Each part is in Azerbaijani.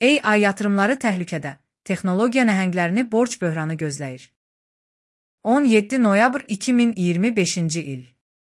AI yatırımları təhlükədə, texnologiya nəhənglərini borc böhranı gözləyir. 17 noyabr 2025-ci il.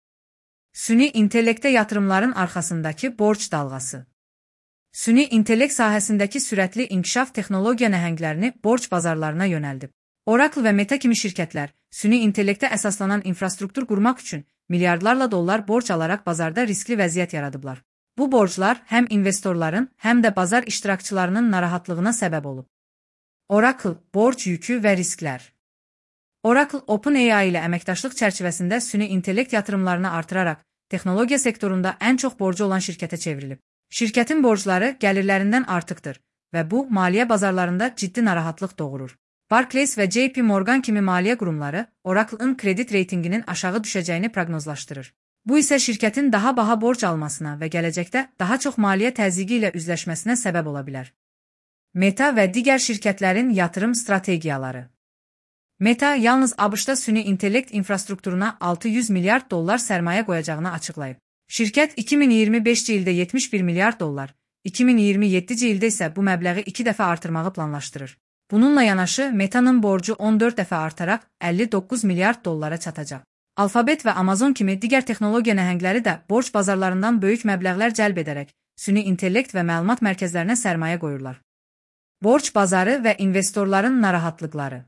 Süni intellektə yatırımların arxasındakı borc dalğası. Süni intellekt sahəsindəki sürətli inkişaf texnologiya nəhənglərini borc bazarlarına yönəldib. Oracle və Meta kimi şirkətlər süni intellektə əsaslanan infrastruktur qurmaq üçün milyardlarla dollar borc alaraq bazarda riskli vəziyyət yaradıblar. Bu borclar həm investorların, həm də bazar iştirakçılarının narahatlığına səbəb olub. Oracle, borc yükü və risklər. Oracle, OpenAI ilə əməkdaşlıq çərçivəsində süni intellekt yatırımlarını artıraraq, texnologiya sektorunda ən çox borcu olan şirkətə çevrilib. Şirkətin borcları gəlirlərindən artıqdır və bu, maliyyə bazarlarında ciddi narahatlıq doğurur. Barclays və JP Morgan kimi maliyyə qurumları Oracle'ın kredit reytinginin aşağı düşəcəyini proqnozlaşdırır. Bu isə şirkətin daha baha borc almasına və gələcəkdə daha çox maliyyə təzyiqi ilə üzləşməsinə səbəb ola bilər. Meta və digər şirkətlərin yatırım strategiyaları. Meta yalnız ABŞ-da süni intellekt infrastrukturuna 600 milyard dollar sərmayə qoyacağını açıqlayıb. Şirkət 2025-ci ildə 71 milyard dollar, 2027-ci ildə isə bu məbləği 2 dəfə artırmağı planlaşdırır. Bununla yanaşı, Meta'nın borcu 14 dəfə artaraq 59 milyard dollara çatacaq. Alphabet və Amazon kimi digər texnologiya nəhəngləri də borc bazarlarından böyük məbləğlər cəlb edərək, süni intellekt və məlumat mərkəzlərinə sərmayə qoyurlar. Borc bazarı və investorların narahatlıqları.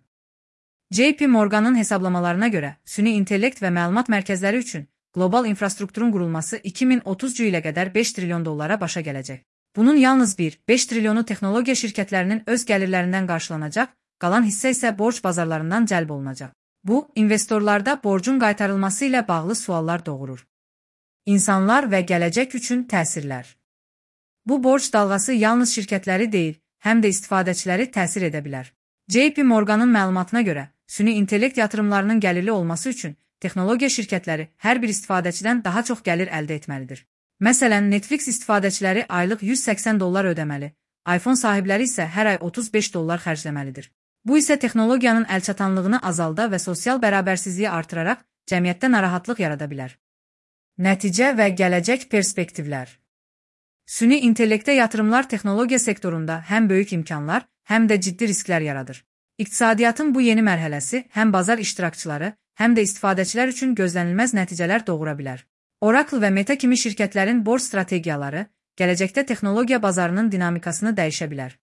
JP Morgan'ın hesablamalarına görə, süni intellekt və məlumat mərkəzləri üçün qlobal infrastrukturun qurulması 2030-cu ilə qədər 5 trilyon dollara başa gələcək. Bunun yalnız 5 trilyonu texnologiya şirkətlərinin öz gəlirlərindən qarşılanacaq, qalan hissə isə borc bazarlarından cəlb olunacaq. Bu, investorlarda borcun qaytarılması ilə bağlı suallar doğurur. İnsanlar və gələcək üçün təsirlər. Bu borc dalğası yalnız şirkətləri deyil, həm də istifadəçiləri təsir edə bilər. JP Morgan'ın məlumatına görə, süni intellekt yatırımlarının gəlirli olması üçün texnologiya şirkətləri hər bir istifadəçidən daha çox gəlir əldə etməlidir. Məsələn, Netflix istifadəçiləri aylıq 180 dollar ödəməli, iPhone sahibləri isə hər ay 35 dollar xərcləməlidir. Bu isə texnologiyanın əlçatanlığını azalda və sosial bərabərsizliyi artıraraq cəmiyyətdə narahatlıq yarada bilər. Nəticə və gələcək perspektivlər. Süni intellektə yatırımlar texnologiya sektorunda həm böyük imkanlar, həm də ciddi risklər yaradır. İqtisadiyyatın bu yeni mərhələsi həm bazar iştirakçıları, həm də istifadəçilər üçün gözlənilməz nəticələr doğura bilər. Oracle və Meta kimi şirkətlərin borc strategiyaları gələcəkdə texnologiya bazarının dinamikasını dəyişə bilər.